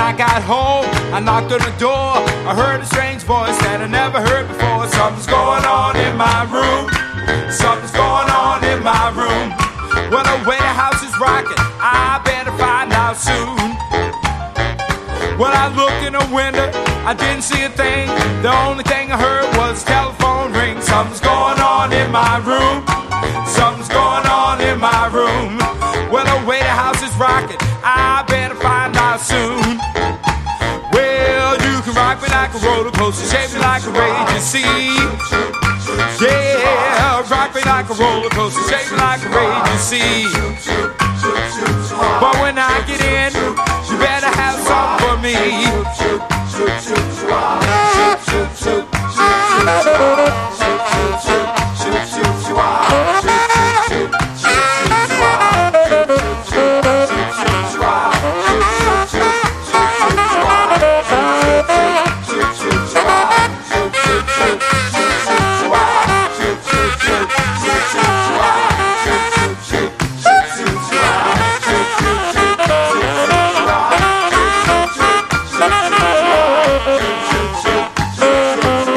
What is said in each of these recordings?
I got home, I knocked on the door. I heard a strange voice that I never heard before. Something's going on in my room. Something's going on in my room. Well, the way the house is rocking, I better find out soon. Well, I looked in the window, I didn't see a thing. The only thing I heard was a telephone ring. Something's going on in my room. Something's going on in my room. Well, the way the house is rocking, I better find out soon. Well, you can rock me like a roller coaster, shake me like a raging sea. Yeah, rock me like a roller coaster, shake me like a raging sea. But when I get in, you better have something for me.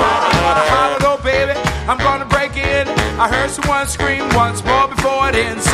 I'm gonna break in. I heard someone scream once more before it ends.